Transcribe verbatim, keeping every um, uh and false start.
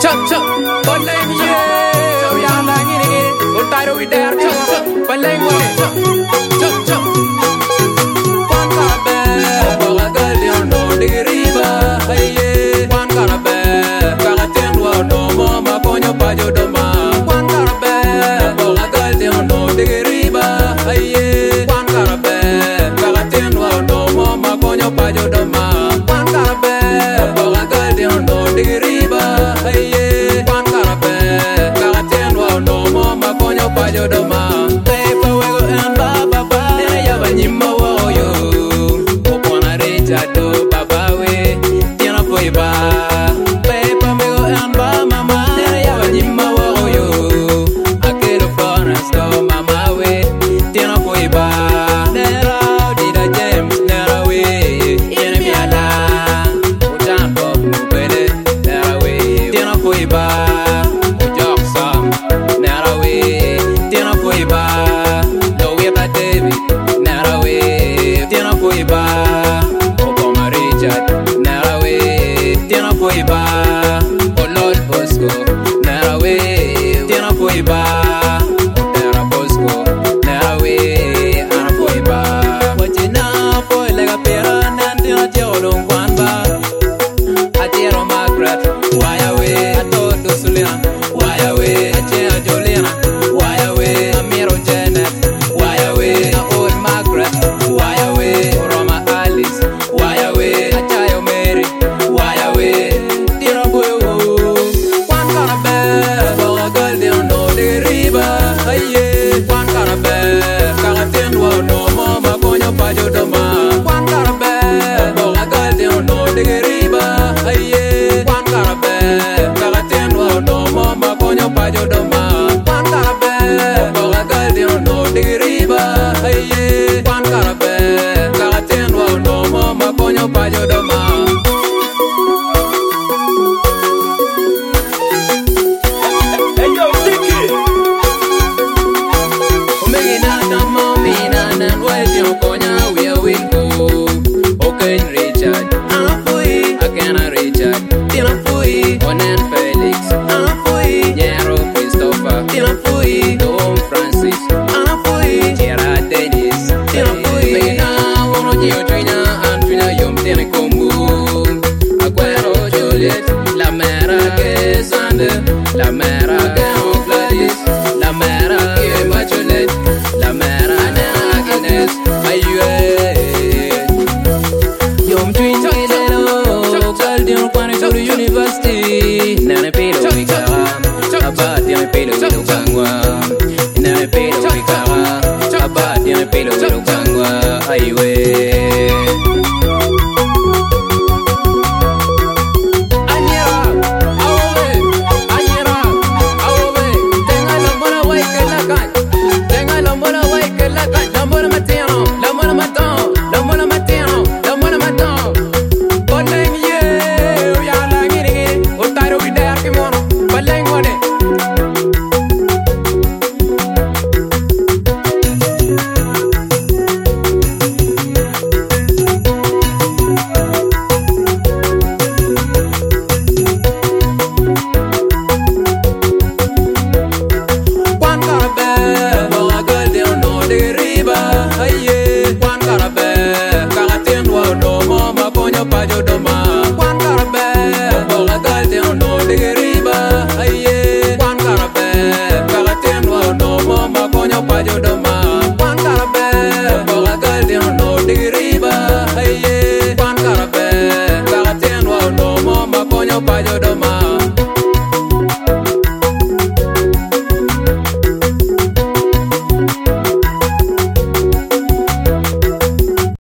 chop chop. Balay me yeah. We are like it again. Go tired we there. Chop chop. Balay me chop chop chop. One carabe. Boga gali no digriba. Hey one carabe. Kagaten wa no mama ponyo pajo doma. One carabe. Boga gali no digriba. Hey one carabe. Kagaten wa no mama ponyo pajo doma. One carabe. Boga gali no digriba. Hey one carabe. Kagaten wa no mama ponyo pajo doma. Hey pawego and baba ba. Ya banyima wo yo. Opona recha do baba we. Tiana foi ba. Hey pawego and baba mama. Ya banyima wo yo. Aquele forest do mama we. Tiana foi ba. Nera dida James nera we. Yene mi ala. Utan bob mubele nera we. Tiana foi ba. Ujoksom nera we. Tiana foi ba. Lowieta David nera we. Tiana foi ba. Obama Richard nera we. Tiana foi ba. Olol Bosco nera we. Tiana foi ba. Nera Bosco nera we. Ana foi ba. Wachina foi lega pera nantina tiolong kwan ba. Atiero Margaret why away. Atodo Sulian why away. Achea Juliana why away. Amiro Janet why away. Old Margaret why away. Roma Alice why away. Achayo Mary why away. Tira boyo one carabe. Boga girl they don't know the river. Aye one carabe. Kagaten wa no mama konyo pajo doma. One carabe. Boga girl they don't know the river. Aye one carabe. Kagaten wa no mama konyo pajo doma. One carabe. Boga girl they don't know the river. Aye one carabe. Kagaten wa no mama konyo pajo doma. Hey yo, Dicky. Omegina na momina na nwezi okonya we we go. Okay Richard, Anafui, Akena Richard, Tinafui, Onen Felix, Anafui, Nyero Christopher, Tinafui, Dom Francis, Anafui, Tierra Dennis, Tinafui, Megina, Wono Gio Trina, Antrina Yom Tinekombu, Aguero Juliet, La Mera que Sande, La Mera que Gladys, La Mera que Bachelet, La Mera Nena Guinness, Ayue. Yom twin toilero, girl down kwane to the university. Nana pelo wika, abad yami pelo wika.